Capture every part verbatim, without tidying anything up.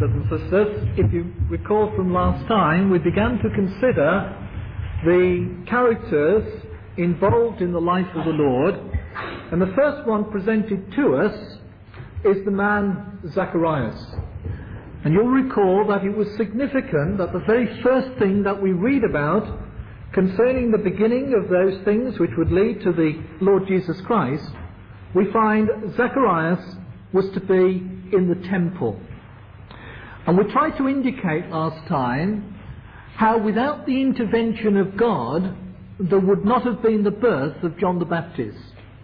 brothers and sisters, if you recall from last time, we began to consider the characters involved in the life of the Lord, and the first one presented to us is the man Zacharias. And you'll recall that it was significant that the very first thing that we read about concerning the beginning of those things which would lead to the Lord Jesus Christ, we find Zacharias was to be in the temple. And we tried to indicate last time how without the intervention of God there would not have been the birth of John the Baptist.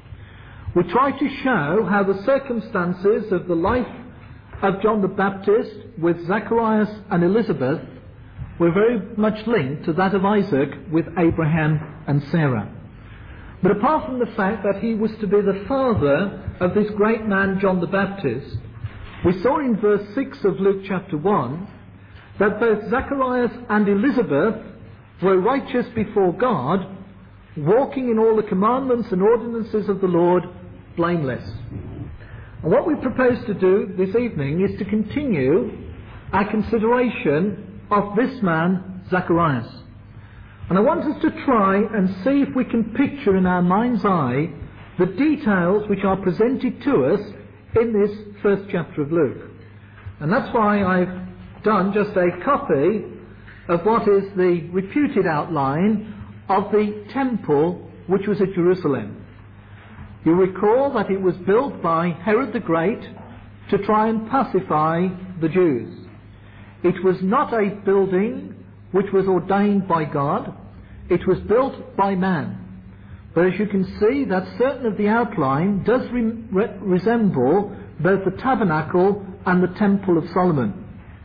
We tried to show how the circumstances of the life of John the Baptist with Zacharias and Elizabeth were very much linked to that of Isaac with Abraham and Sarah. But apart from the fact that he was to be the father of this great man John the Baptist, we saw in verse six of Luke chapter one that both Zacharias and Elizabeth were righteous before God, walking in all the commandments and ordinances of the Lord blameless. And what we propose to do this evening is to continue our consideration of this man, Zacharias. And I want us to try and see if we can picture in our mind's eye the details which are presented to us in this first chapter of Luke. And that's why I've done just a copy of what is the reputed outline of the temple which was at Jerusalem. You recall that it was built by Herod the Great to try and pacify the Jews. It was not a building which was ordained by God. It was built by man. But as you can see, that certain of the outline does re- re- resemble both the tabernacle and the temple of Solomon.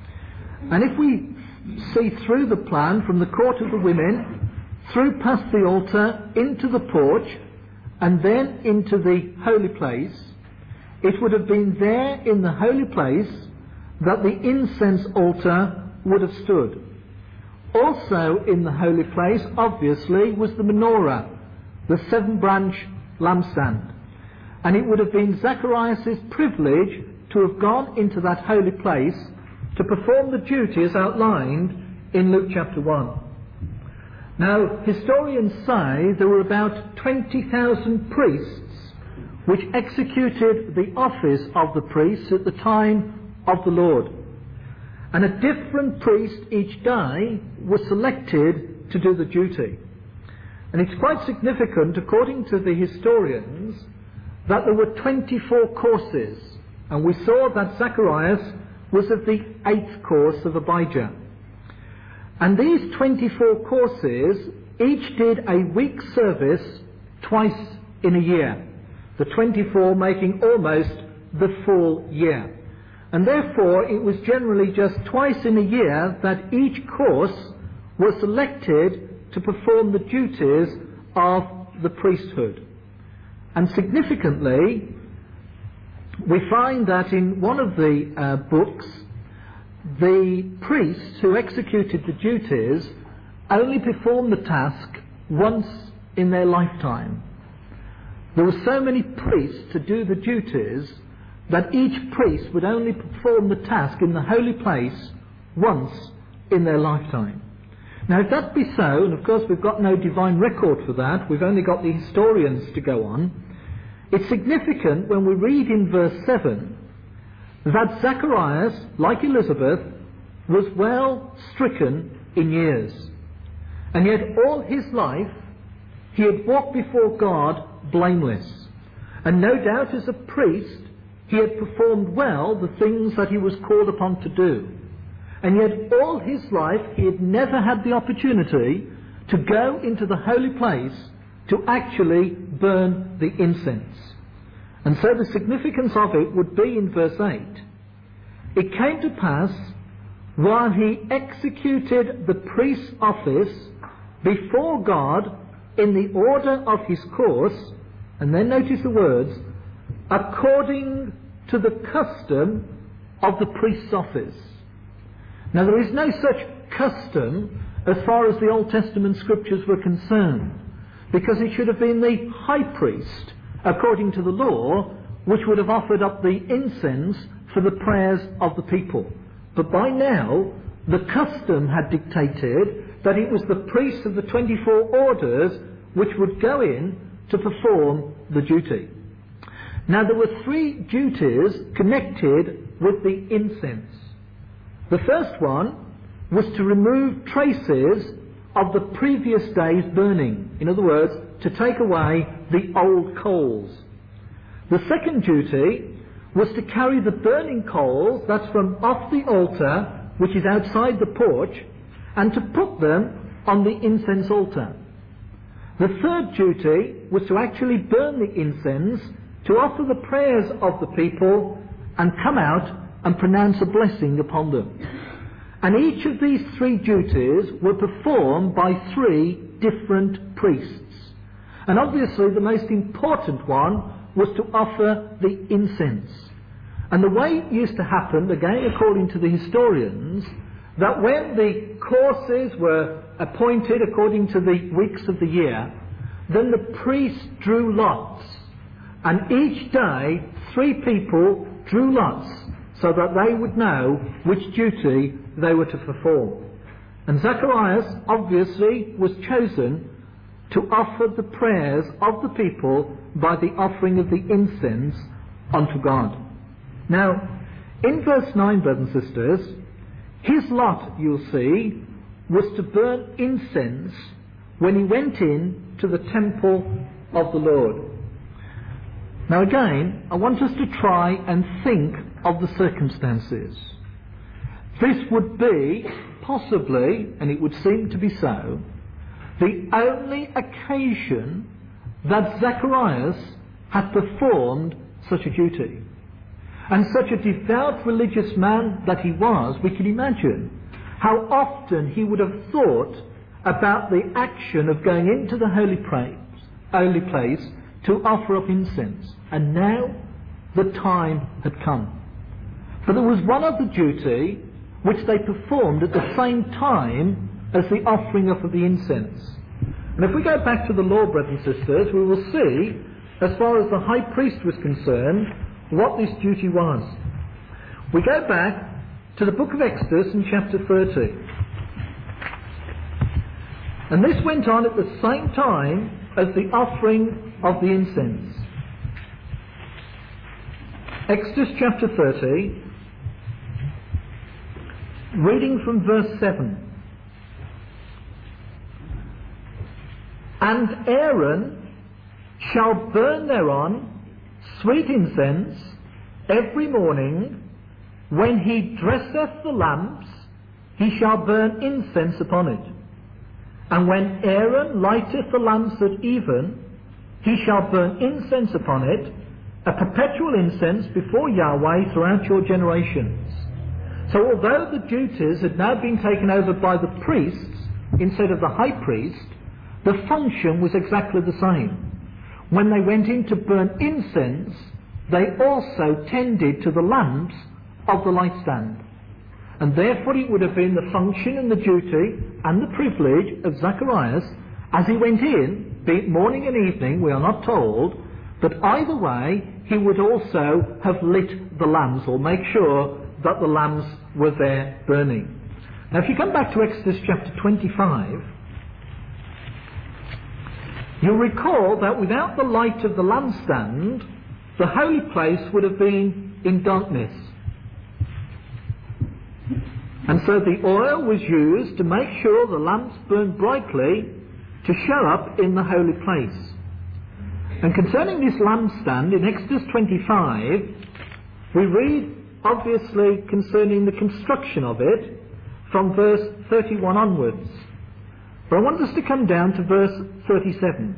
And if we see through the plan from the court of the women, through past the altar, into the porch, and then into the holy place, it would have been there in the holy place that the incense altar would have stood. Also in the holy place, obviously, was the menorah, the seven-branch lampstand. And it would have been Zacharias' privilege to have gone into that holy place to perform the duties outlined in Luke chapter one. Now, historians say there were about twenty thousand priests which executed the office of the priests at the time of the Lord. And a different priest each day was selected to do the duty. And it's quite significant, according to the historians, that there were twenty-four courses. And we saw that Zacharias was of the eighth course of Abijah. And these twenty-four courses each did a week's service twice in a year. The twenty-four making almost the full year. And therefore it was generally just twice in a year that each course was selected to perform the duties of the priesthood. And significantly, we find that in one of the uh, books, the priests who executed the duties only performed the task once in their lifetime. There were so many priests to do the duties that each priest would only perform the task in the holy place once in their lifetime. Now, if that be so, and of course we've got no divine record for that, we've only got the historians to go on, it's significant when we read in verse seven that Zacharias, like Elizabeth, was well stricken in years. And yet all his life he had walked before God blameless. And no doubt as a priest he had performed well the things that he was called upon to do. And yet all his life he had never had the opportunity to go into the holy place to actually burn the incense. And so the significance of it would be in verse eight. It came to pass, while he executed the priest's office before God in the order of his course, and then notice the words, according to the custom of the priest's office. Now there is no such custom as far as the Old Testament scriptures were concerned, because it should have been the high priest, according to the law, which would have offered up the incense for the prayers of the people. but by now the custom had dictated that it was the priests of the twenty-four orders which would go in to perform the duty. Now there were three duties connected with the incense. The first one was to remove traces of the previous day's burning. In other words, to take away the old coals. The second duty was to carry the burning coals, that's from off the altar, which is outside the porch, and to put them on the incense altar. The third duty was to actually burn the incense, to offer the prayers of the people, and come out and pronounce a blessing upon them. And each of these three duties were performed by three different priests. And obviously the most important one was to offer the incense. And the way it used to happen, again according to the historians, that when the courses were appointed according to the weeks of the year, then the priests drew lots. And each day, three people drew lots so that they would know which duty they were to perform. And Zacharias obviously was chosen to offer the prayers of the people by the offering of the incense unto God. Now, in verse nine, brothers and sisters, his lot, you'll see, was to burn incense when he went in to the temple of the Lord. Now again, I want us to try and think of the circumstances. This would be, possibly, and it would seem to be so, the only occasion that Zacharias had performed such a duty. And such a devout religious man that he was, we can imagine how often he would have thought about the action of going into the holy place, holy place to offer up incense. And now the time had come. For there was one other duty which they performed at the same time as the offering up of the incense. And if we go back to the law, brothers and sisters, we will see, as far as the high priest was concerned, what this duty was. We go back to the book of Exodus in chapter thirty. And this went on at the same time as the offering of the incense. Exodus chapter thirty, reading from verse seven. And Aaron shall burn thereon sweet incense every morning. When he dresseth the lamps, he shall burn incense upon it. And when Aaron lighteth the lamps at even, he shall burn incense upon it, a perpetual incense before Yahweh throughout your generations. So although the duties had now been taken over by the priests instead of the high priest, the function was exactly the same. When they went in to burn incense, they also tended to the lamps of the light stand. And therefore it would have been the function and the duty and the privilege of Zacharias as he went in, be it morning and evening, we are not told, but either way he would also have lit the lamps, or make sure that the lamps were there burning. Now if you come back to Exodus chapter twenty-five, you'll recall that without the light of the lampstand, the holy place would have been in darkness. And so the oil was used to make sure the lamps burned brightly to show up in the holy place. And concerning this lampstand, in Exodus twenty-five, we read, obviously, concerning the construction of it from verse thirty-one onwards. But I want us to come down to verse thirty-seven.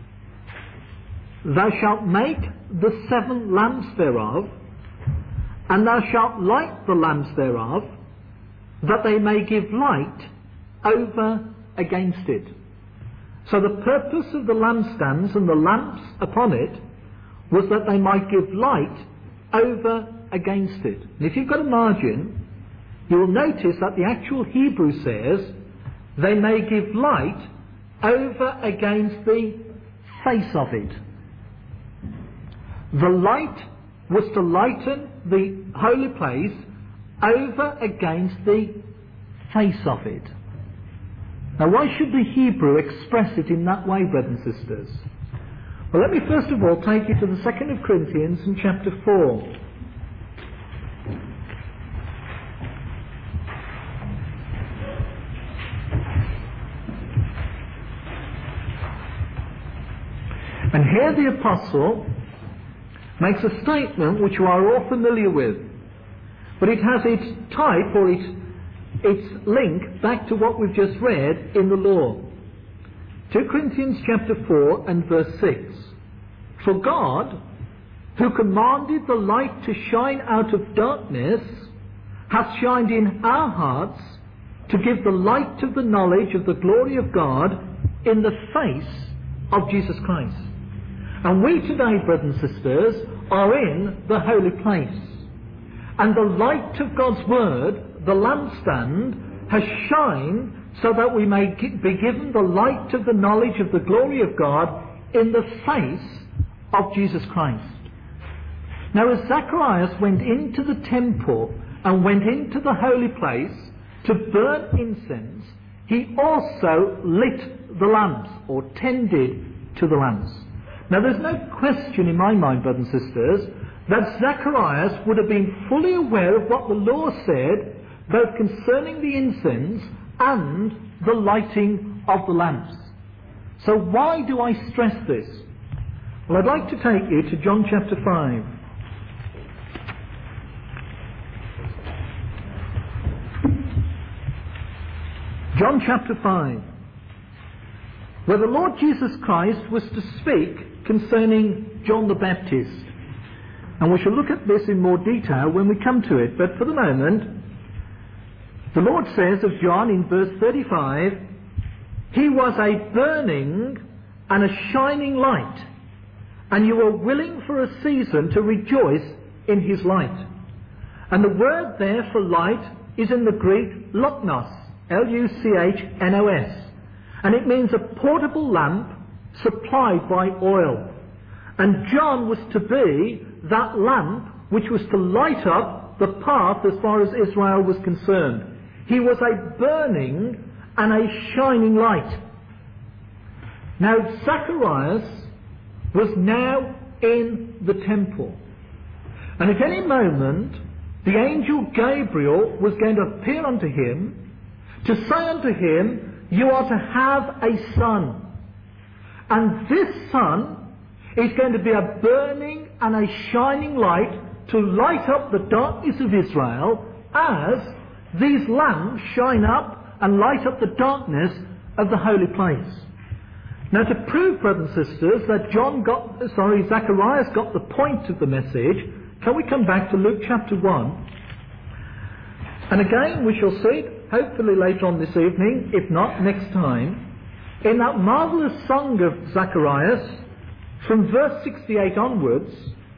Thou shalt make the seven lamps thereof, and thou shalt light the lamps thereof, that they may give light over against it. So the purpose of the lampstands and the lamps upon it was that they might give light over against it. And if you've got a margin, you will notice that the actual Hebrew says, they may give light over against the face of it. The light was to lighten the holy place over against the face of it. Now, why should the Hebrew express it in that way, brothers and sisters? Well, let me first of all take you to the second of Corinthians in chapter four. And here the apostle makes a statement which you are all familiar with, but it has its type or its, its link back to what we've just read in the law. Second Corinthians chapter four and verse six. For God, who commanded the light to shine out of darkness, hath shined in our hearts to give the light of the knowledge of the glory of God in the face of Jesus Christ. And we today, brothers and sisters, are in the holy place. And the light of God's word, the lampstand, has shined so that we may be given the light of the knowledge of the glory of God in the face of Jesus Christ. Now, as Zacharias went into the temple and went into the holy place to burn incense, he also lit the lamps, or tended to the lamps. Now, there's no question in my mind, brothers and sisters, that Zacharias would have been fully aware of what the law said, both concerning the incense and the lighting of the lamps. So why do I stress this? Well, I'd like to take you to John chapter five. John chapter five, where the Lord Jesus Christ was to speak concerning John the Baptist. And we shall look at this in more detail when we come to it. But for the moment, the Lord says of John in verse thirty-five, he was a burning and a shining light, and you were willing for a season to rejoice in his light. And the word there for light is in the Greek luknos, L U C H N O S. And it means a portable lamp supplied by oil. And John was to be that lamp which was to light up the path as far as Israel was concerned. He was a burning and a shining light. Now, Zacharias was now in the temple. And at any moment, the angel Gabriel was going to appear unto him to say unto him, you are to have a son. And this son is going to be a burning and a shining light to light up the darkness of Israel as these lamps shine up and light up the darkness of the holy place. Now, to prove, brothers and sisters, that John got, sorry, Zacharias got the point of the message, can we come back to Luke chapter one? And again, we shall see it, hopefully later on this evening, if not next time, in that marvellous song of Zacharias, from verse sixty-eight onwards.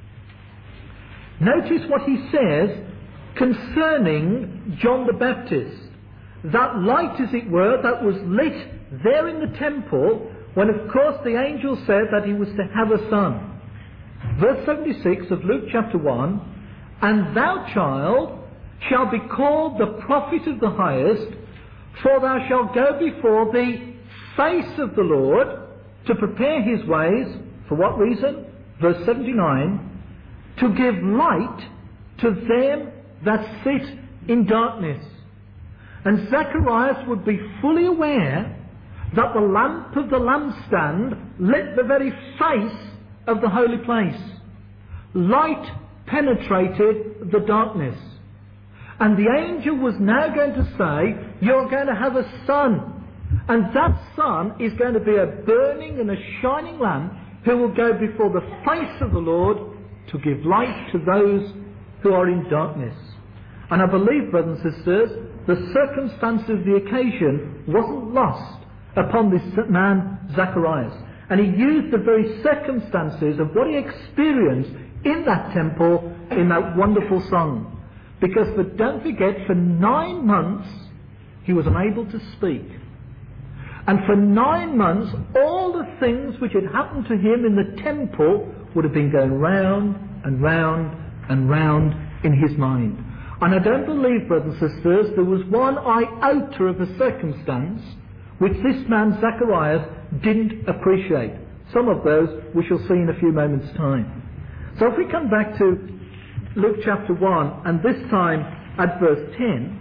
Notice what he says concerning John the Baptist. That light, as it were, that was lit there in the temple, when of course the angel said that he was to have a son. Verse seventy-six of Luke chapter one, and thou, child, shalt be called the prophet of the highest, for thou shalt go before the face of the Lord to prepare his ways. For what reason? Verse seventy-nine, to give light to them that sit in darkness. And Zacharias would be fully aware that the lamp of the lampstand lit the very face of the holy place. Light penetrated the darkness. And the angel was now going to say, you're going to have a son. And that son is going to be a burning and a shining lamp who will go before the face of the Lord to give light to those who are in darkness. And I believe, brothers and sisters, the circumstance of the occasion wasn't lost upon this man Zacharias. And he used the very circumstances of what he experienced in that temple in that wonderful song. Because, but don't forget, for nine months he was unable to speak. And for nine months, all the things which had happened to him in the temple would have been going round and round and round in his mind. And I don't believe, brothers and sisters, there was one iota of a circumstance which this man Zacharias didn't appreciate. Some of those we shall see in a few moments' time. So if we come back to Luke chapter one, and this time at verse ten,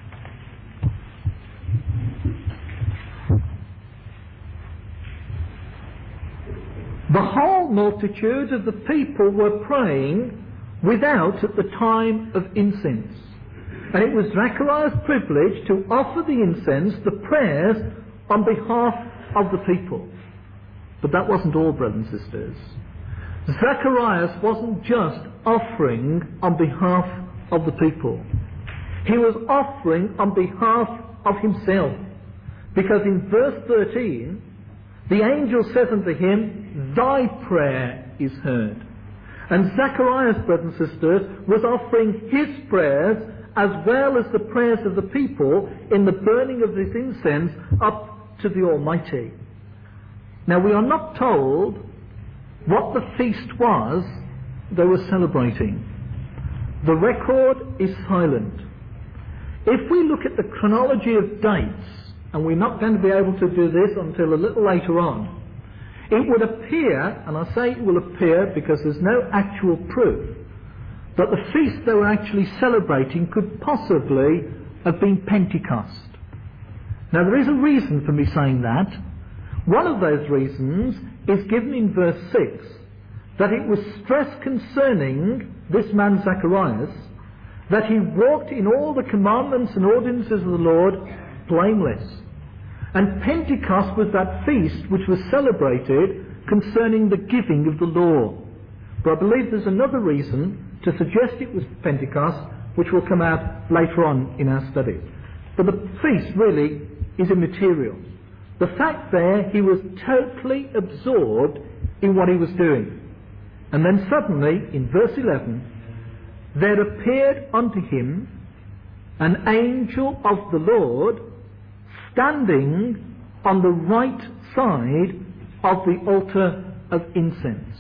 the whole multitude of the people were praying without at the time of incense. And it was Zacharias' privilege to offer the incense, the prayers, on behalf of the people. But that wasn't all, brothers and sisters. Zacharias wasn't just offering on behalf of the people. He was offering on behalf of himself. Because in verse thirteen, the angel says unto him, thy prayer is heard. And Zacharias, brothers and sisters, was offering his prayers as well as the prayers of the people in the burning of this incense up to the Almighty. Now we are not told what the feast was they were celebrating. The record is silent. If we look at the chronology of dates, and we're not going to be able to do this until a little later on, it would appear, and I say it will appear because there's no actual proof, that the feast they were actually celebrating could possibly have been Pentecost. Now there is a reason for me saying that. One of those reasons is given in verse six, that it was stressed concerning this man Zacharias, that he walked in all the commandments and ordinances of the Lord blameless. And Pentecost was that feast which was celebrated concerning the giving of the law. But I believe there's another reason to suggest it was Pentecost, which will come out later on in our study. But the feast really is immaterial. The fact there, he was totally absorbed in what he was doing. And then suddenly, in verse eleven, there appeared unto him an angel of the Lord standing on the right side of the altar of incense.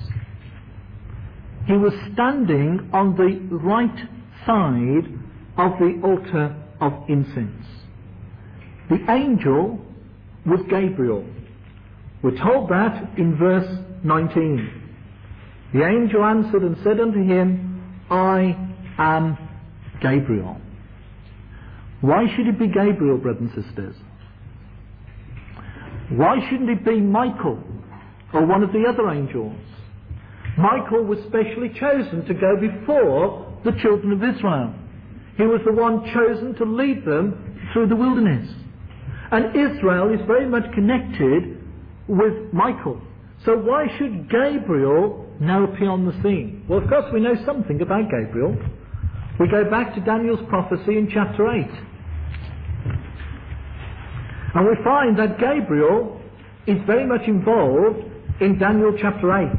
He was standing on the right side of the altar of incense. The angel was Gabriel. We're told that in verse nineteen. The angel answered and said unto him, I am Gabriel. Why should it be Gabriel, brothers and sisters? Why shouldn't it be Michael or one of the other angels? Michael was specially chosen to go before the children of Israel. He was the one chosen to lead them through the wilderness. And Israel is very much connected with Michael. So why should Gabriel now appear on the scene? Well, of course, we know something about Gabriel. We go back to Daniel's prophecy in chapter eight. And we find that Gabriel is very much involved in Daniel chapter eight.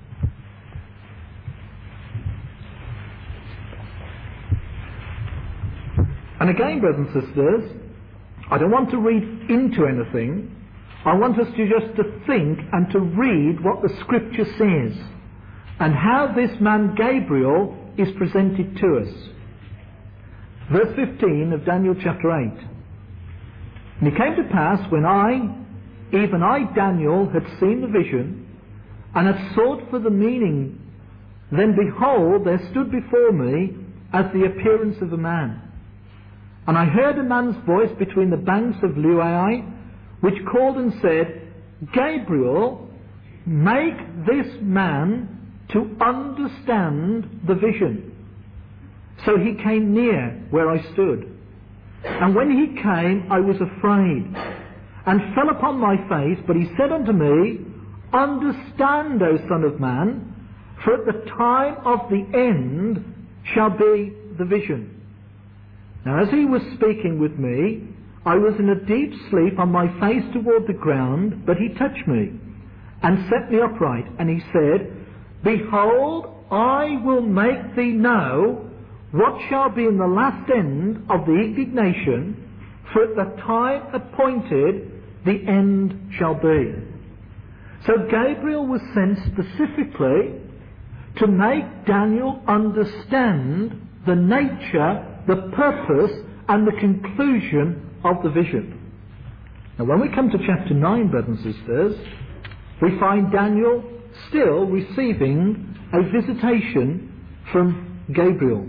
And again, brothers and sisters, I don't want to read into anything. I want us to just to think and to read what the Scripture says and how this man Gabriel is presented to us. Verse fifteen of Daniel chapter eight. And it came to pass when I, even I Daniel, had seen the vision and had sought for the meaning, then behold, there stood before me as the appearance of a man. And I heard a man's voice between the banks of Luai, which called and said, Gabriel, make this man to understand the vision. So he came near where I stood. And when he came, I was afraid, and fell upon my face. But he said unto me, Understand, O Son of Man, for at the time of the end shall be the vision. Now as he was speaking with me, I was in a deep sleep on my face toward the ground, but he touched me, and set me upright. And he said, Behold, I will make thee know what shall be in the last end of the indignation, for at the time appointed the end shall be. So Gabriel was sent specifically to make Daniel understand the nature, the purpose and the conclusion of the vision. Now when we come to chapter nine, brothers and sisters, we find Daniel still receiving a visitation from Gabriel.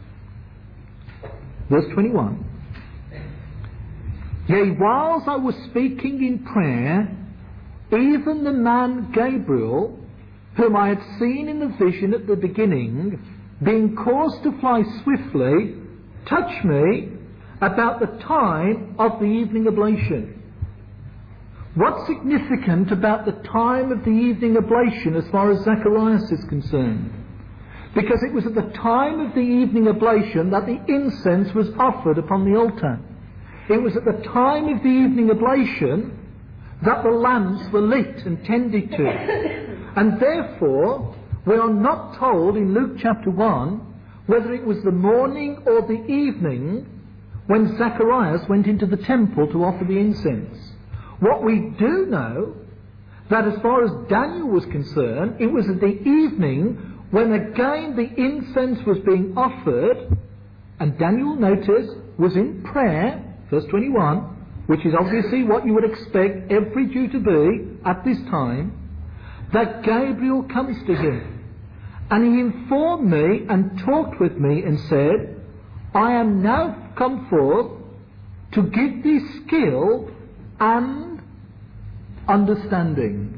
Verse twenty-one. Yea, whilst I was speaking in prayer, even the man Gabriel, whom I had seen in the vision at the beginning, being caused to fly swiftly, touched me about the time of the evening oblation. What's significant about the time of the evening oblation as far as Zacharias is concerned? Because it was at the time of the evening oblation that the incense was offered upon the altar. It was at the time of the evening oblation that the lamps were lit and tended to. And therefore, we are not told in Luke chapter one whether it was the morning or the evening when Zacharias went into the temple to offer the incense. What we do know, that as far as Daniel was concerned, it was at the evening when again the incense was being offered, and Daniel, notice, was in prayer, verse twenty-one, which is obviously what you would expect every Jew to be at this time, that Gabriel comes to him. And he informed me and talked with me and said, I am now come forth to give thee skill and understanding.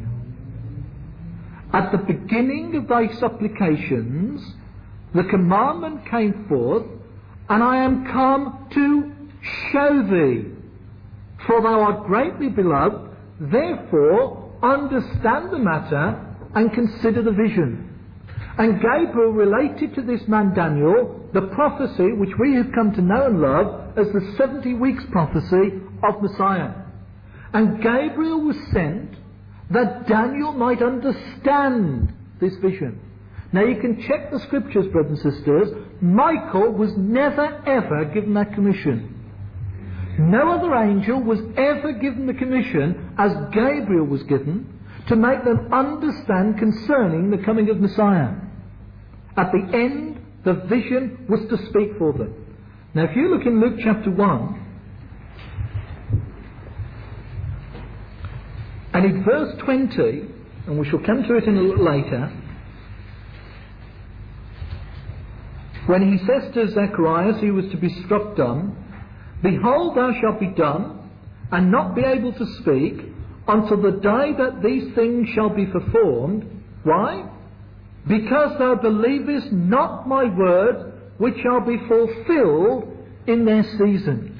At the beginning of thy supplications, the commandment came forth, and I am come to show thee. For thou art greatly beloved, therefore understand the matter and consider the vision. And Gabriel related to this man Daniel the prophecy which we have come to know and love as the seventy weeks prophecy of Messiah. And Gabriel was sent that Daniel might understand this vision. Now you can check the scriptures, brothers and sisters. Michael was never ever given that commission. No other angel was ever given the commission as Gabriel was given to make them understand concerning the coming of Messiah. At the end, the vision was to speak for them. Now if you look in Luke chapter one, and in verse twenty, and we shall come to it in a little later, when he says to Zacharias, he was to be struck dumb, Behold, thou shalt be dumb, and not be able to speak, until the day that these things shall be performed. Why? Because thou believest not my word, which shall be fulfilled in their season.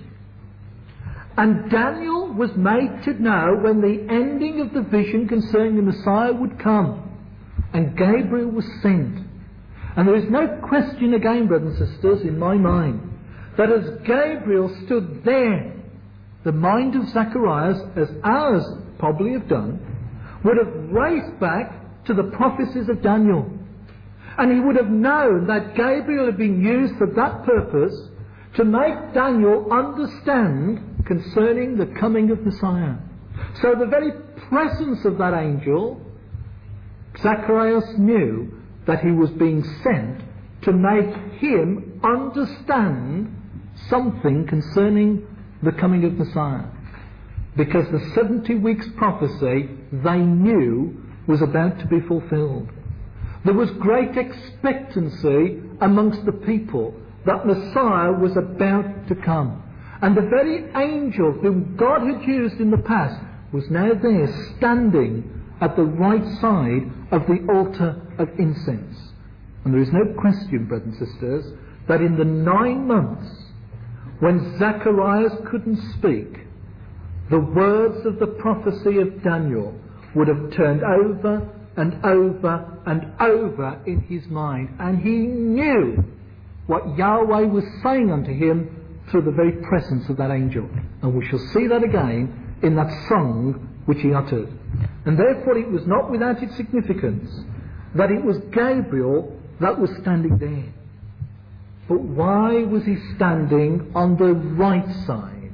And Daniel was made to know when the ending of the vision concerning the Messiah would come. And Gabriel was sent. And there is no question again, brothers and sisters, in my mind, that as Gabriel stood there, the mind of Zacharias, as ours probably have done, would have raced back to the prophecies of Daniel. And he would have known that Gabriel had been used for that purpose, to make Daniel understand concerning the coming of Messiah. So the very presence of that angel, Zacharias knew that he was being sent to make him understand something concerning the coming of Messiah. Because the seventy weeks prophecy they knew was about to be fulfilled. There was great expectancy amongst the people that Messiah was about to come. And the very angel whom God had used in the past was now there standing at the right side of the altar of incense. And there is no question, brothers and sisters, that in the nine months when Zacharias couldn't speak, the words of the prophecy of Daniel would have turned over and over and over in his mind. And he knew what Yahweh was saying unto him through the very presence of that angel. And we shall see that again in that song which he uttered. And therefore it was not without its significance that it was Gabriel that was standing there. But why was he standing on the right side?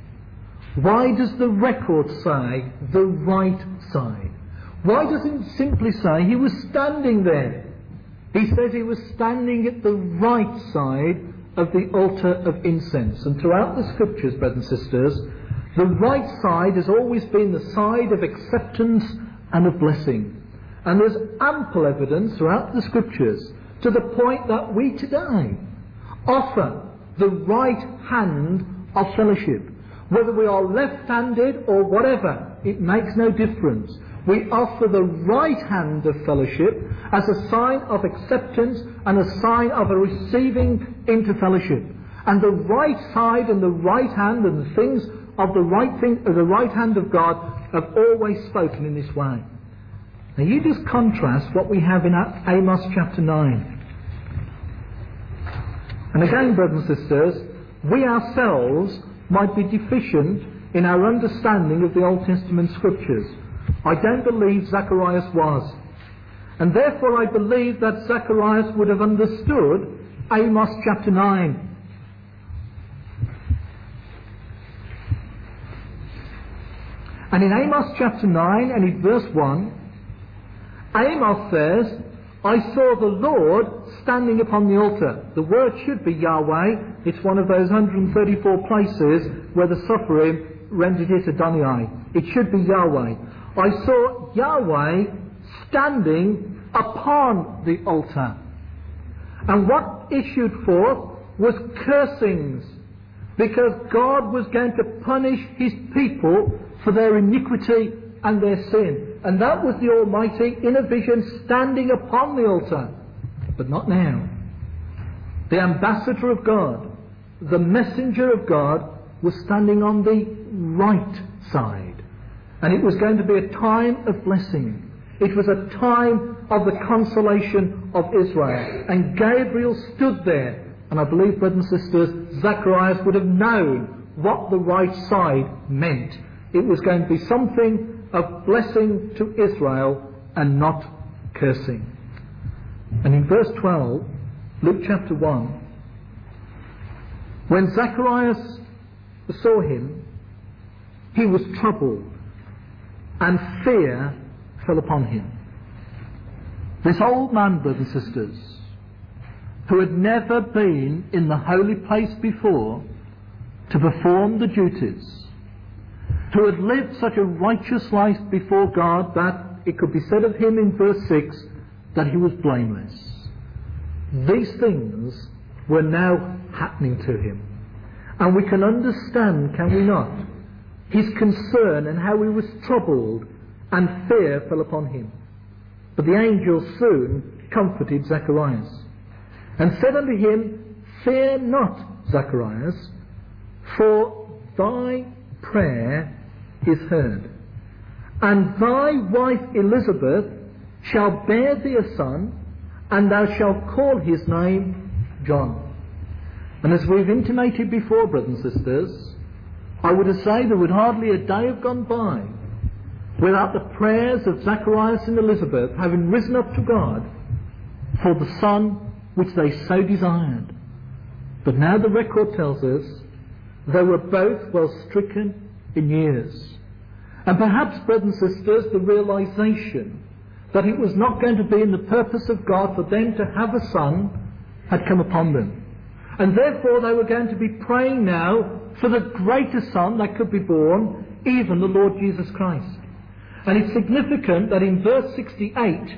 Why does the record say the right side? Why doesn't it simply say he was standing there? He says he was standing at the right side of the altar of incense. And throughout the scriptures, brothers and sisters, the right side has always been the side of acceptance and of blessing. And there's ample evidence throughout the scriptures to the point that we today offer the right hand of fellowship. Whether we are left-handed or whatever, it makes no difference. We offer the right hand of fellowship as a sign of acceptance and a sign of a receiving into fellowship. And the right side and the right hand and the things of the right thing of the right hand of God have always spoken in this way. Now you just contrast what we have in Amos chapter nine. And again, brothers and sisters, we ourselves might be deficient in our understanding of the Old Testament scriptures. I don't believe Zacharias was. And therefore I believe that Zacharias would have understood Amos chapter nine. And in Amos chapter nine and in verse one, Amos says, I saw the Lord standing upon the altar. The word should be Yahweh. It's one of those one hundred thirty-four places where the Sopherim rendered it Adonai. It should be Yahweh. I saw Yahweh standing upon the altar. And what issued forth was cursings, because God was going to punish his people for their iniquity and their sin. And that was the Almighty in a vision standing upon the altar. But not now. The ambassador of God, the messenger of God, was standing on the right side. And it was going to be a time of blessing. It was a time of the consolation of Israel. And Gabriel stood there. And I believe, brothers and sisters, Zacharias would have known what the right side meant. It was going to be something of blessing to Israel and not cursing. And in verse twelve, Luke chapter one, when Zacharias saw him, he was troubled, and fear fell upon him. This old man, brothers and sisters, who had never been in the holy place before to perform the duties, who had lived such a righteous life before God that it could be said of him in verse six that he was blameless. These things were now happening to him. And we can understand, can we not, his concern and how he was troubled and fear fell upon him. But the angel soon comforted Zacharias and said unto him, Fear not, Zacharias, for thy prayer is heard, and thy wife Elizabeth shall bear thee a son, and thou shalt call his name John. And as we've intimated before, brothers and sisters, I would say there would hardly a day have gone by without the prayers of Zacharias and Elizabeth having risen up to God for the son which they so desired. But now the record tells us they were both well stricken in years. And perhaps, brothers and sisters, the realization that it was not going to be in the purpose of God for them to have a son had come upon them. And therefore they were going to be praying now for the greatest son that could be born, even the Lord Jesus Christ. And it's significant that in verse sixty-eight,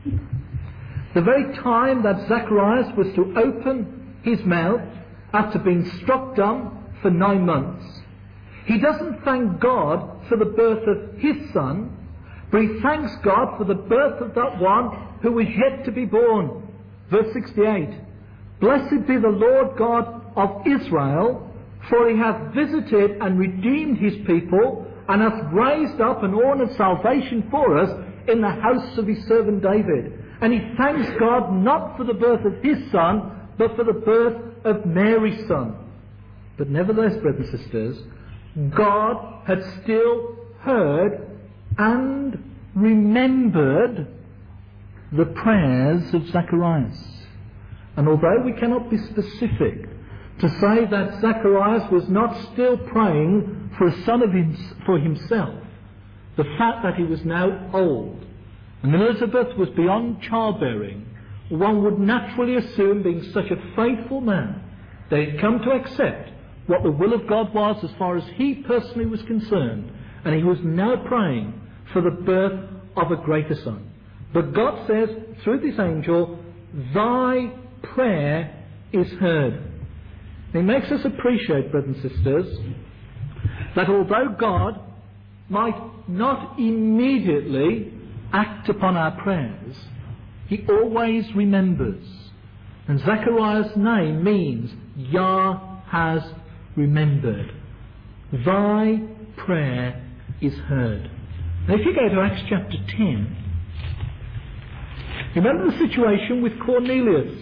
the very time that Zacharias was to open his mouth after being struck dumb for nine months, he doesn't thank God for the birth of his son, but he thanks God for the birth of that one who is yet to be born. Verse sixty-eight, Blessed be the Lord God of Israel, for he hath visited and redeemed his people, and hath raised up an horn of salvation for us in the house of his servant David. And he thanks God not for the birth of his son, but for the birth of Mary's son. But nevertheless, brothers and sisters, God had still heard and remembered the prayers of Zacharias. And although we cannot be specific to say that Zacharias was not still praying for a son of him, for himself, the fact that he was now old and Elizabeth was beyond childbearing, one would naturally assume, being such a faithful man, They had come to accept what the will of God was as far as he personally was concerned, and he was now praying for the birth of a greater son. But God says through this angel, thy prayer is heard. It makes us appreciate, brothers and sisters, that although God might not immediately act upon our prayers, he always remembers. And Zechariah's name means Yah has remembered. Thy prayer is heard. Now if you go to Acts chapter ten, remember the situation with Cornelius.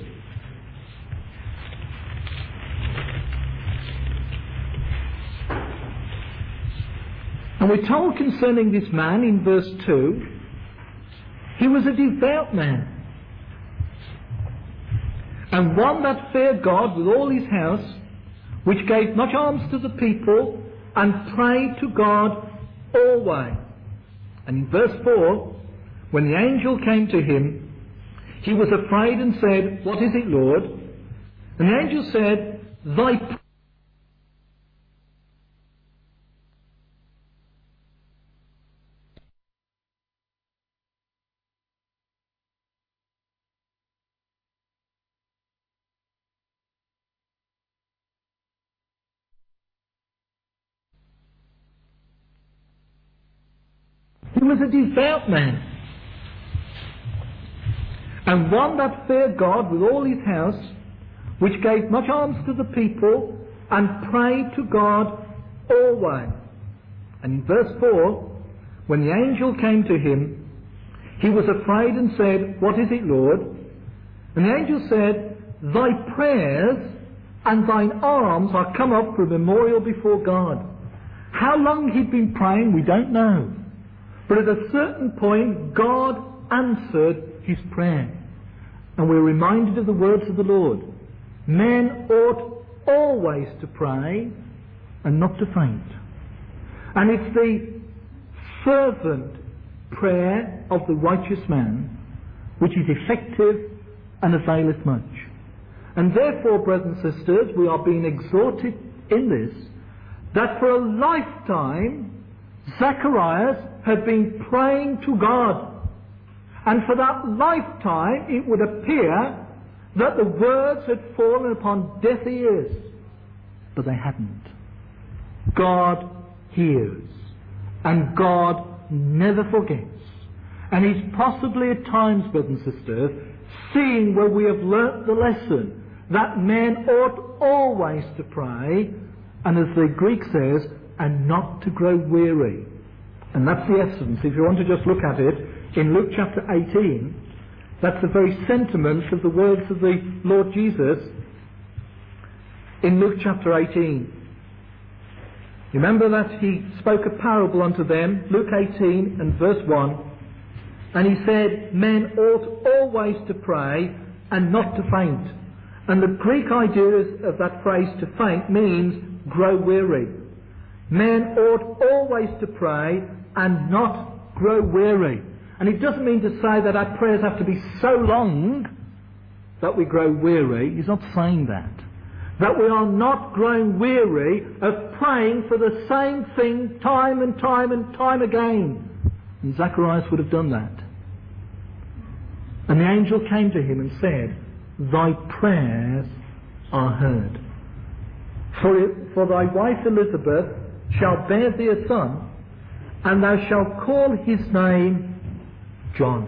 And we're told concerning this man in verse two, he was a devout man, and one that feared God with all his house, which gave much alms to the people, and prayed to God always. And in verse four, when the angel came to him, he was afraid and said, what is it, Lord? And the angel said, thy He was a devout man, and one that feared God with all his house, which gave much alms to the people, and prayed to God always. And in verse four, when the angel came to him, he was afraid and said, what is it, Lord? And the angel said, thy prayers and thine alms are come up for a memorial before God. How long he'd been praying, we don't know. But at a certain point, God answered his prayer. And we're reminded of the words of the Lord. Men ought always to pray and not to faint. And it's the fervent prayer of the righteous man which is effective and availeth much. And therefore, brothers and sisters, we are being exhorted in this, that for a lifetime Zacharias had been praying to God. And for that lifetime it would appear that the words had fallen upon deaf ears. But they hadn't. God hears. And God never forgets. And he's possibly at times, brothers and sisters, seeing where we have learnt the lesson that men ought always to pray, and as the Greek says, and not to grow weary. And that's the essence. If you want to just look at it, in Luke chapter eighteen, that's the very sentiment of the words of the Lord Jesus in Luke chapter eighteen. Remember that he spoke a parable unto them, Luke eighteen and verse one, and he said, men ought always to pray and not to faint. And the Greek idea of that phrase to faint means grow weary. Men ought always to pray and not grow weary. And it doesn't mean to say that our prayers have to be so long that we grow weary. He's not saying that. That we are not growing weary of praying for the same thing time and time and time again. And Zacharias would have done that. And the angel came to him and said, thy prayers are heard. For, for thy wife Elizabeth shall bear thee a son, and thou shalt call his name John.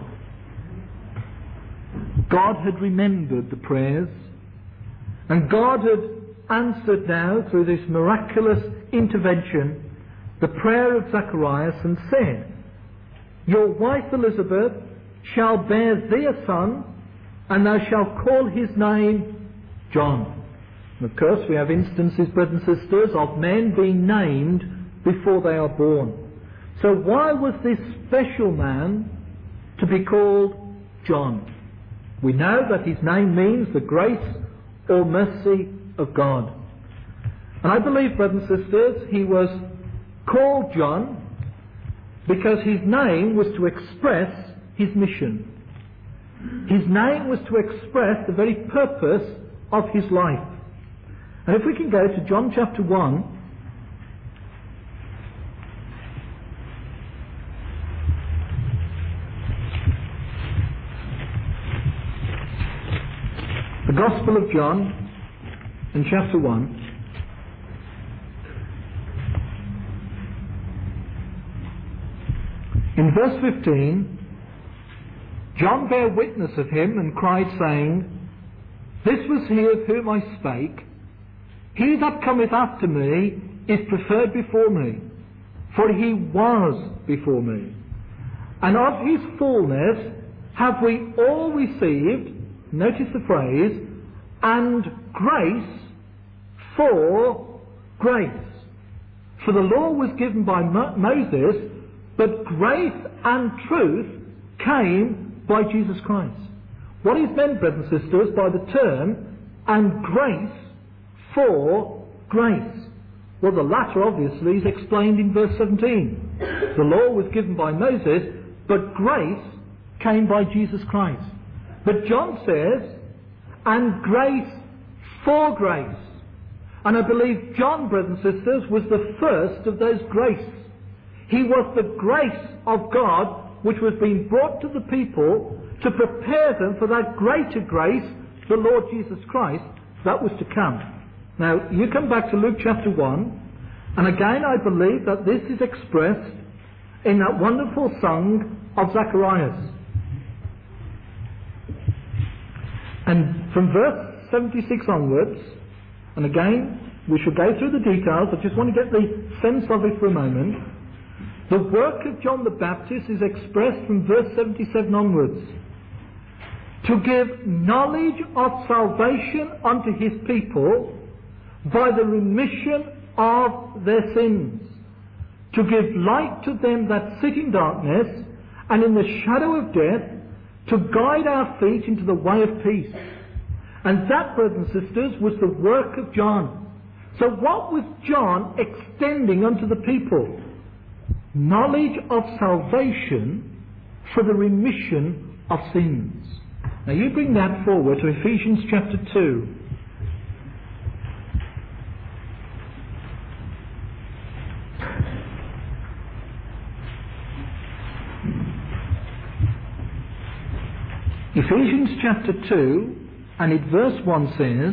God had remembered the prayers, and God had answered now through this miraculous intervention the prayer of Zacharias and said, your wife Elizabeth shall bear thee a son, and thou shalt call his name John. And of course we have instances, brothers and sisters, of men being named before they are born. So why was this special man to be called John? We know that his name means the grace or mercy of God. And I believe, brothers and sisters, he was called John because his name was to express his mission. His name was to express the very purpose of his life. And if we can go to John chapter one, the Gospel of John in chapter one. In verse fifteen, John bare witness of him and cried, saying, This was he of whom I spake. He that cometh after me is preferred before me, for he was before me. And of his fullness have we all received, notice the phrase, and grace for grace. For the law was given by Mo- Moses, but grace and truth came by Jesus Christ. What is meant, brothers and sisters, by the term, and grace for grace? Well, the latter obviously is explained in verse seventeen. The law was given by Moses, but grace came by Jesus Christ. But John says, and grace for grace. And I believe John, brothers and sisters, was the first of those grace. He was the grace of God which was being brought to the people to prepare them for that greater grace, the Lord Jesus Christ, that was to come. Now, you come back to Luke chapter one, and again I believe that this is expressed in that wonderful song of Zacharias. And from verse seventy-six onwards, and again, we shall go through the details, I just want to get the sense of it for a moment. The work of John the Baptist is expressed from verse seventy-seven onwards. To give knowledge of salvation unto his people by the remission of their sins. To give light to them that sit in darkness and in the shadow of death, to guide our feet into the way of peace. And that, brothers and sisters, was the work of John. So what was John extending unto the people? Knowledge of salvation for the remission of sins. Now you bring that forward to Ephesians chapter two. Ephesians chapter two, and in verse one says,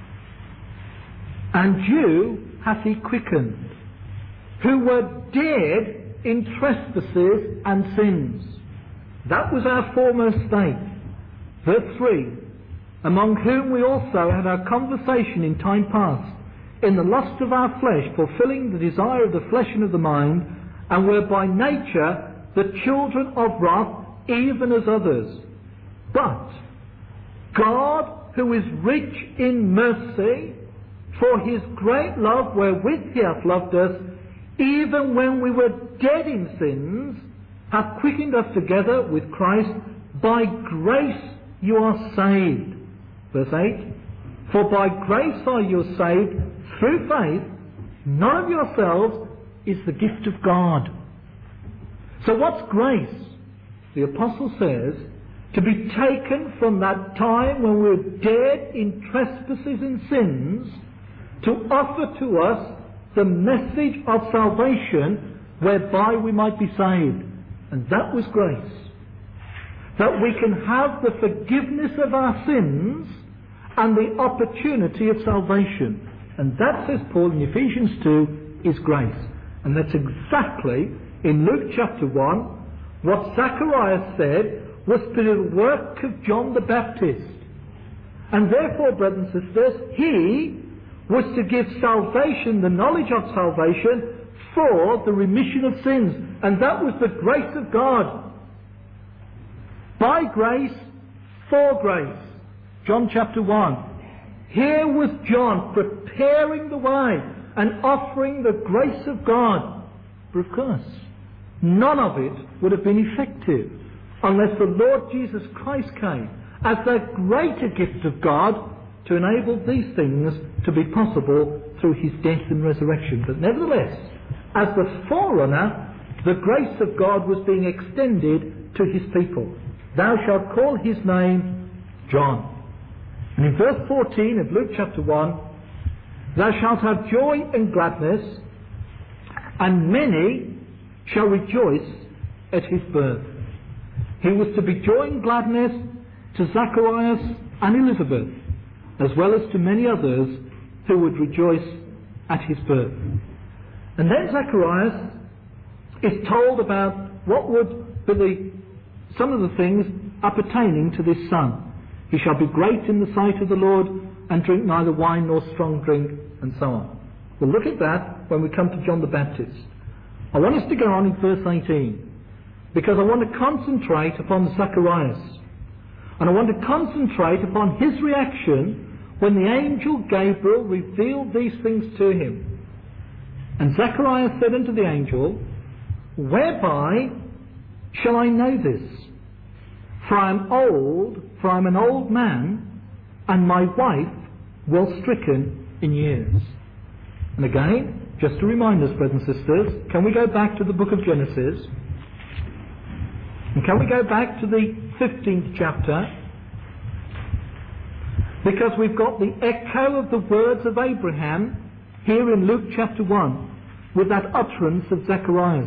And you hath he quickened, who were dead in trespasses and sins. That was our former state. Verse three, among whom we also had our conversation in time past, in the lust of our flesh, fulfilling the desire of the flesh and of the mind, and were by nature the children of wrath, even as others. But God, who is rich in mercy, for his great love wherewith he hath loved us, even when we were dead in sins, hath quickened us together with Christ. By grace you are saved. Verse eight. For by grace are you saved through faith, not of yourselves, is the gift of God. So what's grace? The apostle says, to be taken from that time when we were dead in trespasses and sins, to offer to us the message of salvation whereby we might be saved. And that was grace. That we can have the forgiveness of our sins and the opportunity of salvation. And that, says Paul in Ephesians two, is grace. And that's exactly, in Luke chapter one, what Zacharias said was to the work of John the Baptist. And therefore, brothers and sisters, he was to give salvation, the knowledge of salvation, for the remission of sins. And that was the grace of God. By grace, for grace. John chapter one. Here was John preparing the way and offering the grace of God. But of course, none of it would have been effective unless the Lord Jesus Christ came as that greater gift of God to enable these things to be possible through his death and resurrection. But nevertheless, as the forerunner, the grace of God was being extended to his people. Thou shalt call his name John. And in verse fourteen of Luke chapter one, Thou shalt have joy and gladness, and many shall rejoice at his birth. He was to be joy and gladness to Zacharias and Elizabeth, as well as to many others who would rejoice at his birth. And then Zacharias is told about what would be the, some of the things appertaining to this son. He shall be great in the sight of the Lord, and drink neither wine nor strong drink, and so on. We'll look at that when we come to John the Baptist. I want us to go on in verse eighteen, because I want to concentrate upon Zacharias. And I want to concentrate upon his reaction when the angel Gabriel revealed these things to him. And Zacharias said unto the angel, Whereby shall I know this? For I am old, for I am an old man, and my wife well stricken in years. And again, just to remind us, brothers and sisters, can we go back to the book of Genesis? And can we go back to the fifteenth chapter? Because we've got the echo of the words of Abraham here in Luke chapter one, with that utterance of Zacharias.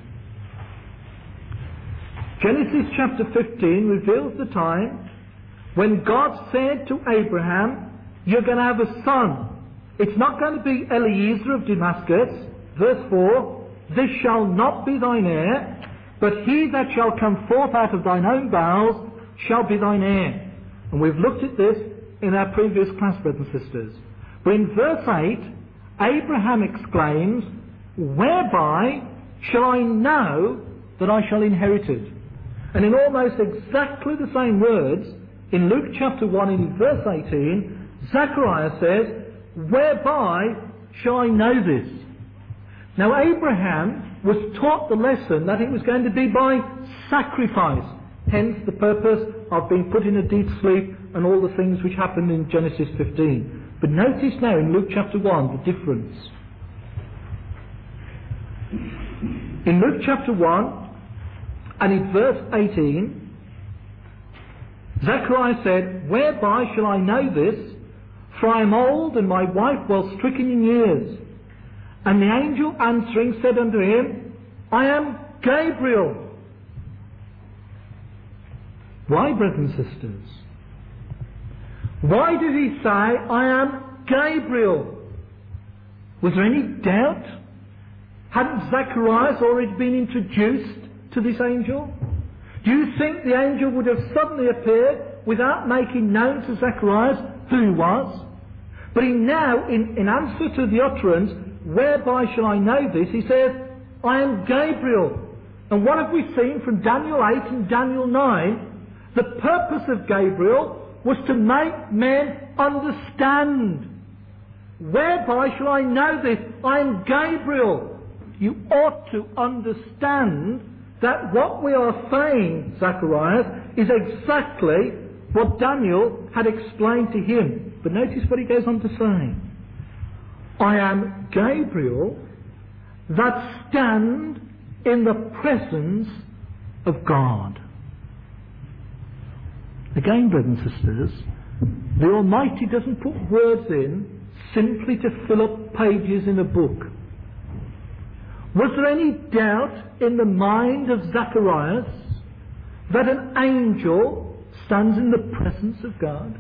Genesis chapter fifteen reveals the time when God said to Abraham, you're going to have a son. It's not going to be Eliezer of Damascus. Verse four, this shall not be thine heir, but he that shall come forth out of thine own bowels shall be thine heir. And we've looked at this in our previous class, brothers and sisters. But in verse eight, Abraham exclaims, Whereby shall I know that I shall inherit it? And in almost exactly the same words, in Luke chapter one and in verse eighteen, Zacharias says, Whereby shall I know this? Now Abraham was taught the lesson that it was going to be by sacrifice. Hence the purpose of being put in a deep sleep and all the things which happened in Genesis fifteen. But notice now in Luke chapter one the difference. In Luke chapter one and in verse eighteen, Zacharias said, Whereby shall I know this? For I am old, and my wife well stricken in years. And the angel answering said unto him, I am Gabriel. Why, brothers and sisters? Why did he say, I am Gabriel? Was there any doubt? Hadn't Zacharias already been introduced to this angel? Do you think the angel would have suddenly appeared without making known to Zacharias who he was? But he now, in, in answer to the utterance, whereby shall I know this, he says, I am Gabriel. And what have we seen from Daniel eight and Daniel nine? The purpose of Gabriel was to make men understand. Whereby shall I know this? I am Gabriel. You ought to understand that what we are saying, Zacharias, is exactly what Daniel had explained to him. But notice what he goes on to say. I am Gabriel that stand in the presence of God. Again, brothers and sisters, the Almighty doesn't put words in simply to fill up pages in a book. Was there any doubt in the mind of Zacharias that an angel stands in the presence of God?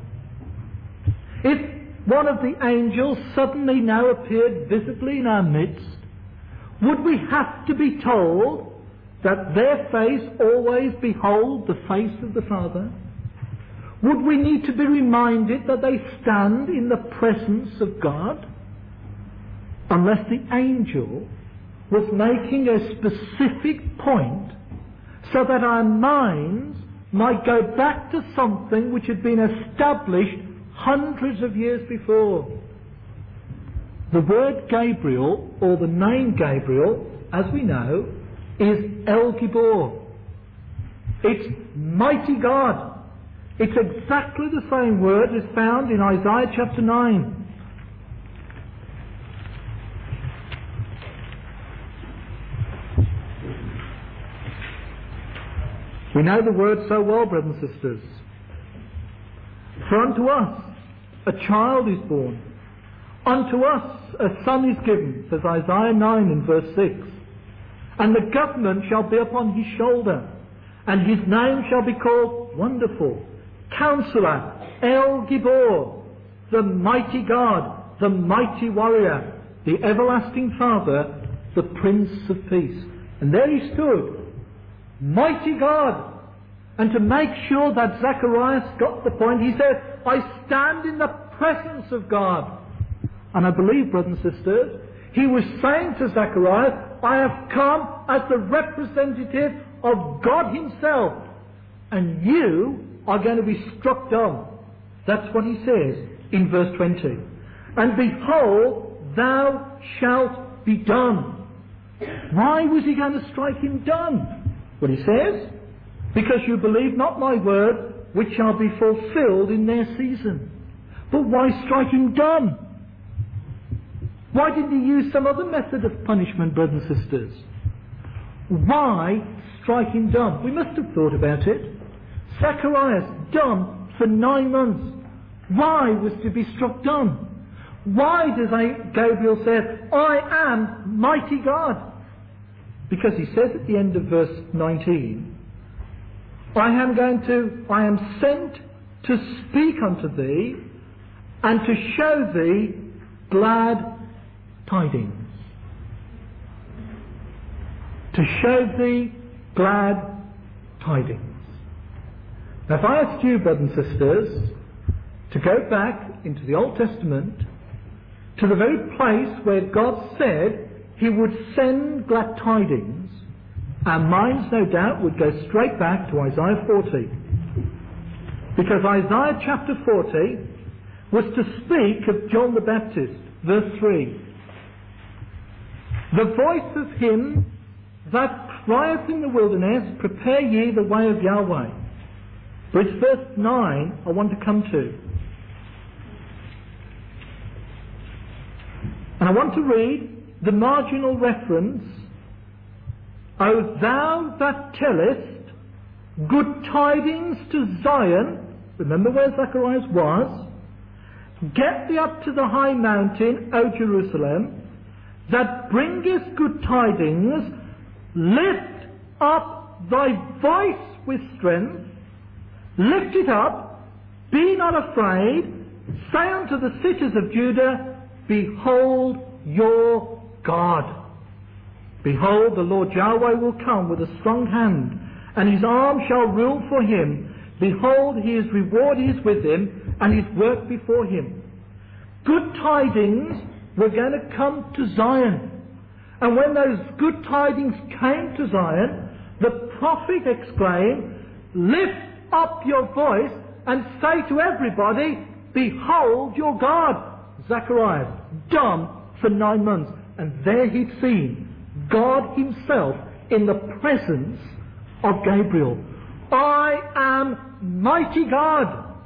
If one of the angels suddenly now appeared visibly in our midst, would we have to be told that their face always behold the face of the Father? Would we need to be reminded that they stand in the presence of God? Unless the angel was making a specific point so that our minds might go back to something which had been established hundreds of years before. The word Gabriel, or the name Gabriel, as we know, is El Gibor. It's mighty God. It's exactly the same word as found in Isaiah chapter nine. We know the word so well, brothers and sisters. For unto us a child is born, Unto us a son is given, says Isaiah nine in verse six. And the government shall be upon his shoulder, and his name shall be called Wonderful, Counselor, El Gibor, the Mighty God, the Mighty Warrior, the Everlasting Father, the Prince of Peace. And there he stood, Mighty God. And to make sure that Zacharias got the point, he said, I stand in the presence of God. And I believe, brothers and sisters, he was saying to Zacharias, I have come as the representative of God himself, and you are going to be struck dumb. That's what he says in verse twenty. And behold, thou shalt be dumb. Why was he going to strike him dumb? Well, he says, because you believe not my word, which shall be fulfilled in their season. But why strike him dumb? Why didn't he use some other method of punishment, brothers and sisters? Why strike him dumb? We must have thought about it. Zacharias, dumb for nine months. Why was to be struck dumb? Why does Gabriel say, I am mighty God? Because he says at the end of verse nineteen, I am going to, I am sent to speak unto thee and to show thee glad tidings. To show thee glad tidings. Now, if I asked you, brothers and sisters, to go back into the Old Testament to the very place where God said he would send glad tidings, our minds, no doubt, would go straight back to Isaiah forty. Because Isaiah chapter forty was to speak of John the Baptist. Verse three. The voice of him that crieth in the wilderness, prepare ye the way of Yahweh. But it's verse nine I want to come to. And I want to read the marginal reference, O thou that tellest good tidings to Zion. Remember where Zacharias was. Get thee up to the high mountain, O Jerusalem, that bringest good tidings. Lift up thy voice with strength. Lift it up. Be not afraid. Say unto the cities of Judah, behold your God. Behold, the Lord Yahweh will come with a strong hand, and his arm shall rule for him. Behold, his reward is with him, and his work before him. Good tidings were going to come to Zion. And when those good tidings came to Zion, the prophet exclaimed, lift up your voice and say to everybody, behold your God. Zacharias, dumb for nine months. And there he'd seen God himself in the presence of Gabriel. I am mighty God.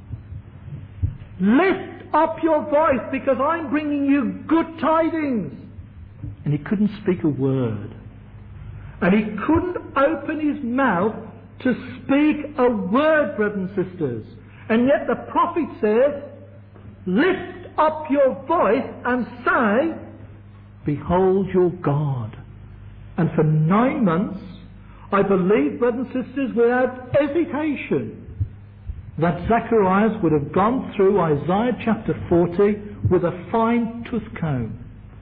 Lift up your voice because I'm bringing you good tidings. And he couldn't speak a word. And he couldn't open his mouth to speak a word, brothers and sisters. And yet the prophet says, lift up your voice and say, behold your God. And for nine months, I believe, brothers and sisters, without hesitation, that Zacharias would have gone through Isaiah chapter forty with a fine tooth comb.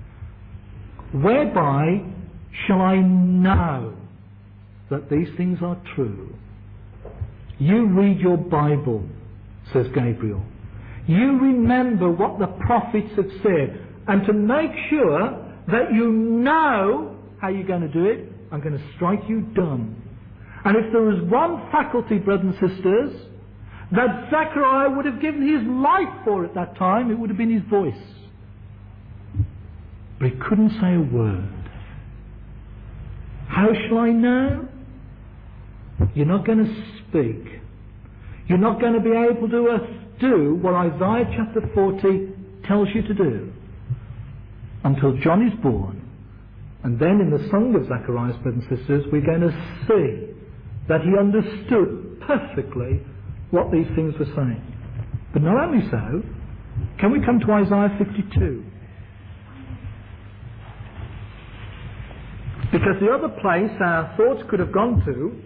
Whereby shall I know that these things are true? You read your Bible, says Gabriel. You remember what the prophets have said. And to make sure that you know how you're going to do it, I'm going to strike you dumb. And if there was one faculty, brothers and sisters, that Zechariah would have given his life for at that time, it would have been his voice. But he couldn't say a word. How shall I know? You're not going to speak. You're not going to be able to uh, do what Isaiah chapter forty tells you to do until John is born. And then in the Song of Zacharias, brothers and sisters, we're going to see that he understood perfectly what these things were saying. But not only so, Can we come to Isaiah fifty-two? Because the other place our thoughts could have gone to,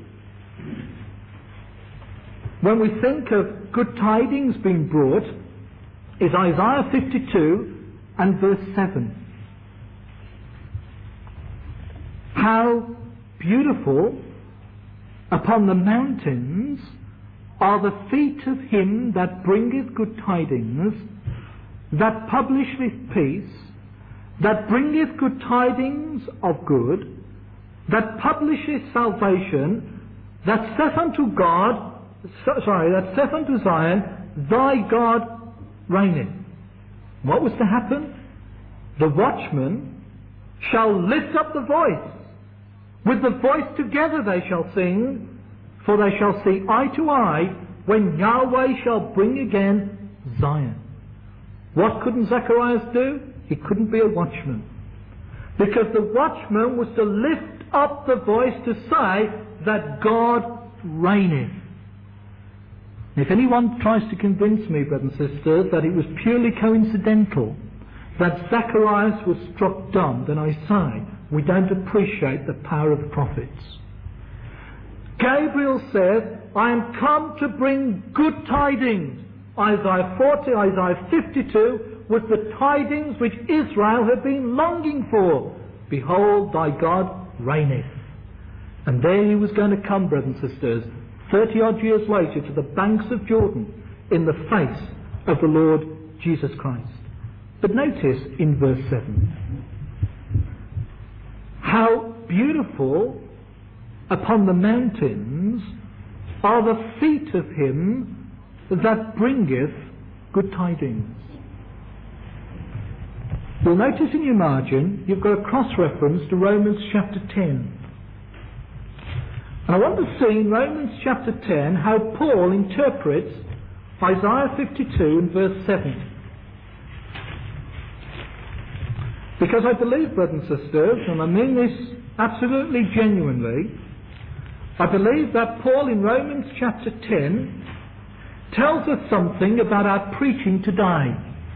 when we think of good tidings being brought, is Isaiah fifty-two and verse seven. How beautiful upon the mountains are the feet of him that bringeth good tidings, that publisheth peace, that bringeth good tidings of good, that publisheth salvation, that saith unto God, so, sorry, that saith unto Zion, thy God reigneth. What was to happen? The watchmen shall lift up the voice. With the voice together they shall sing, for they shall see eye to eye when Yahweh shall bring again Zion. What couldn't Zacharias do? He couldn't be a watchman. Because the watchman was to lift up the voice to say that God reigneth. If anyone tries to convince me, brothers and sisters, that it was purely coincidental that Zacharias was struck dumb, then I say we don't appreciate the power of the prophets. Gabriel says, I am come to bring good tidings. Isaiah forty, Isaiah fifty-two was the tidings which Israel had been longing for. Behold, thy God reigneth. And there he was going to come, brothers and sisters, thirty odd years later, to the banks of Jordan in the face of the Lord Jesus Christ. But notice in verse seven, how beautiful upon the mountains are the feet of him that bringeth good tidings. You'll notice in your margin you've got a cross-reference to Romans chapter ten. And I want to see in Romans chapter ten how Paul interprets Isaiah fifty-two and verse seven. Because I believe, brothers and sisters, and I mean this absolutely genuinely, I believe that Paul in Romans chapter ten tells us something about our preaching today.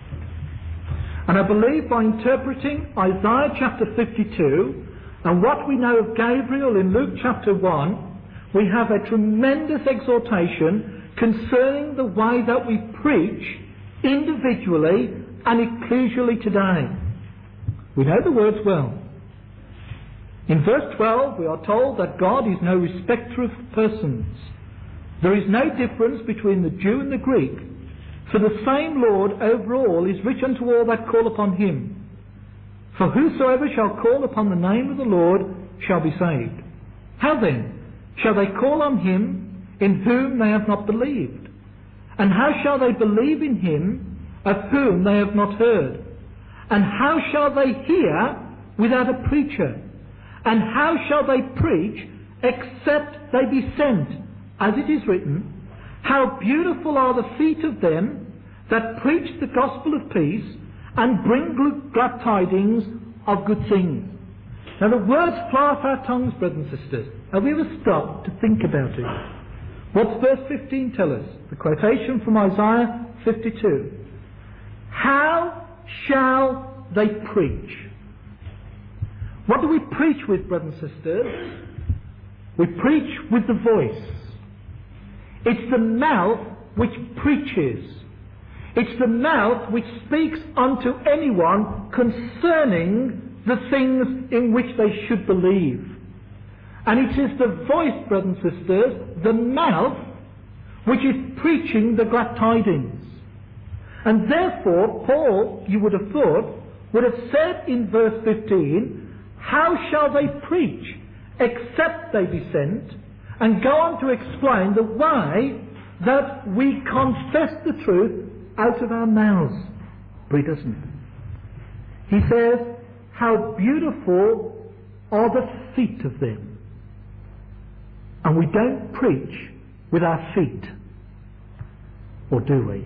And I believe by interpreting Isaiah chapter fifty-two and what we know of Gabriel in Luke chapter one, we have a tremendous exhortation concerning the way that we preach individually and ecclesially today. We know the words well. In verse twelve we are told that God is no respecter of persons. There is no difference between the Jew and the Greek, for the same Lord over all is rich unto all that call upon him. For whosoever shall call upon the name of the Lord shall be saved. How then shall they call on him in whom they have not believed? And how shall they believe in him of whom they have not heard? And how shall they hear without a preacher? And how shall they preach except they be sent? As it is written, how beautiful are the feet of them that preach the gospel of peace and bring glad tidings of good things. Now the words fly off our tongues, brothers and sisters. Have we ever stopped to think about it? What's verse fifteen tell us? The quotation from Isaiah fifty-two. How shall they preach? What do we preach with, brothers and sisters? We preach with the voice. It's the mouth which preaches. It's the mouth which speaks unto anyone concerning the things in which they should believe. And it is the voice, brothers and sisters, the mouth, which is preaching the glad tidings. And therefore, Paul, you would have thought, would have said in verse fifteen, how shall they preach except they be sent? And go on to explain the way that we confess the truth out of our mouths. But he doesn't. He says, how beautiful are the feet of them. And we don't preach with our feet. Or do we?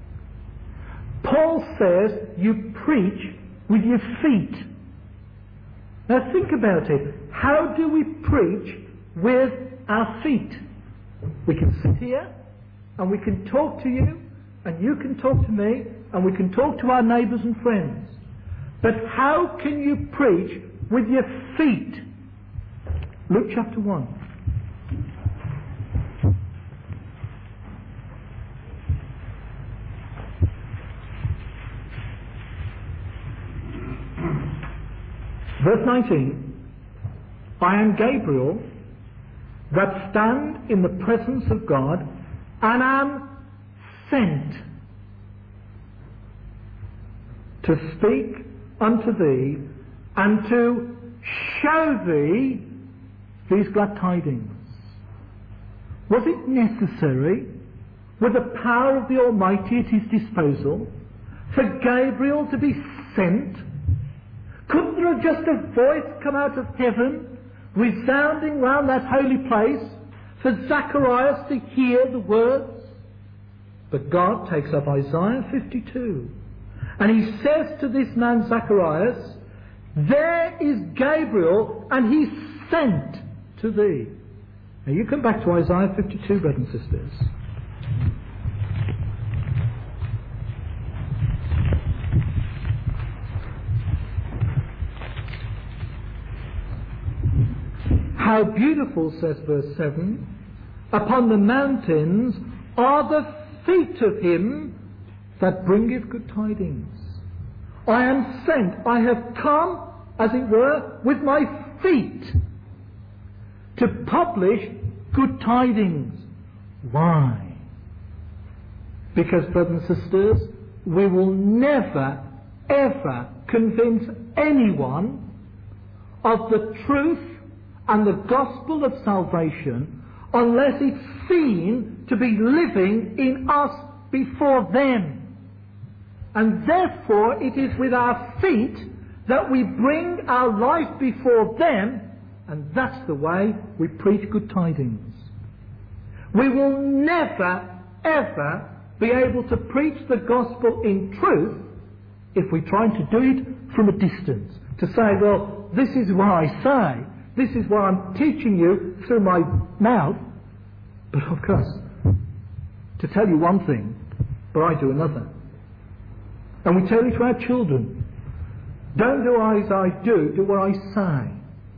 Paul says you preach with your feet. Now think about it. How do we preach with our feet? We can sit here and we can talk to you and you can talk to me, and we can talk to our neighbours and friends. But how can you preach with your feet? Luke chapter one. Verse nineteen, I am Gabriel, that stand in the presence of God, and am sent to speak unto thee, and to show thee these glad tidings. Was it necessary, with the power of the Almighty at his disposal, for Gabriel to be sent? Couldn't there have just a voice come out of heaven, resounding round that holy place, for Zacharias to hear the words? But God takes up Isaiah fifty-two, and he says to this man Zacharias, there is Gabriel, and he's sent to thee. Now you come back to Isaiah fifty-two, brothers and sisters. How beautiful, says verse seven, upon the mountains are the feet of him that bringeth good tidings. I am sent, I have come, as it were, with my feet to publish good tidings. Why? Because, brothers and sisters, we will never, ever convince anyone of the truth and the gospel of salvation unless it's seen to be living in us before them. And therefore it is with our feet that we bring our life before them, and that's the way we preach good tidings. We will never, ever be able to preach the gospel in truth if we're trying to do it from a distance. To say, well, this is what I say, this is what I'm teaching you through my mouth. But of course, to tell you one thing, but I do another. And we tell it to our children. Don't do as I do, do what I say.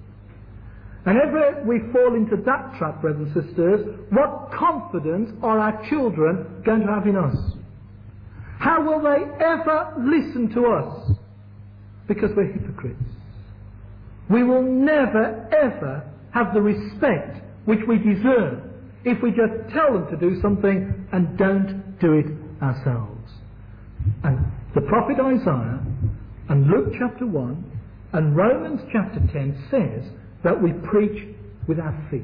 And ever we fall into that trap, brothers and sisters, what confidence are our children going to have in us? How will they ever listen to us? Because we're hypocrites. We will never, ever have the respect which we deserve if we just tell them to do something and don't do it ourselves. And the prophet Isaiah and Luke chapter one and Romans chapter ten says that we preach with our feet.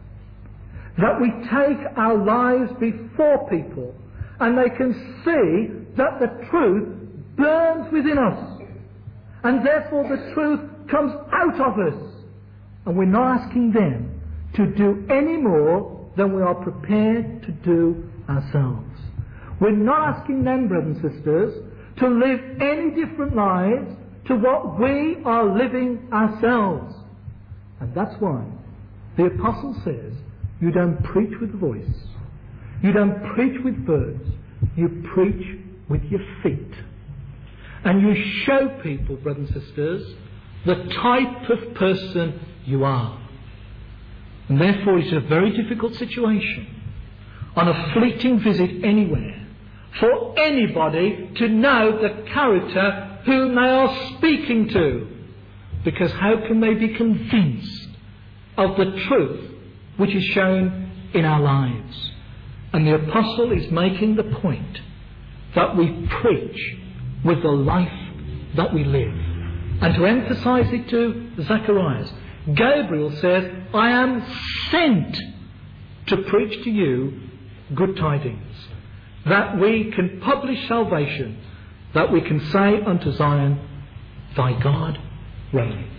That we take our lives before people and they can see that the truth burns within us. And therefore the truth comes out of us. And we're not asking them to do any more than we are prepared to do ourselves. We're not asking them, brothers and sisters, to live any different lives to what we are living ourselves. And that's why the apostle says, you don't preach with the voice. You don't preach with words. You preach with your feet. And you show people, brothers and sisters, the type of person you are. And therefore it's a very difficult situation on a fleeting visit anywhere for anybody to know the character whom they are speaking to. Because how can they be convinced of the truth which is shown in our lives? And the apostle is making the point that we preach with the life that we live. And to emphasize it to Zacharias, Gabriel says, I am sent to preach to you good tidings, that we can publish salvation, that we can say unto Zion, thy God reigneth.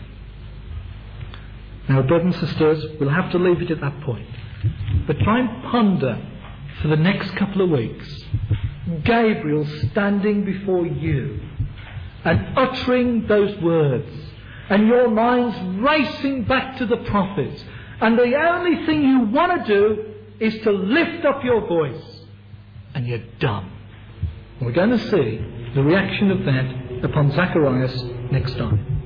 Now, brothers and sisters, we'll have to leave it at that point. But try and ponder for the next couple of weeks, Gabriel standing before you and uttering those words, and your mind's racing back to the prophets, and the only thing you want to do is to lift up your voice, and you're dumb. We're going to see the reaction of that upon Zacharias next time.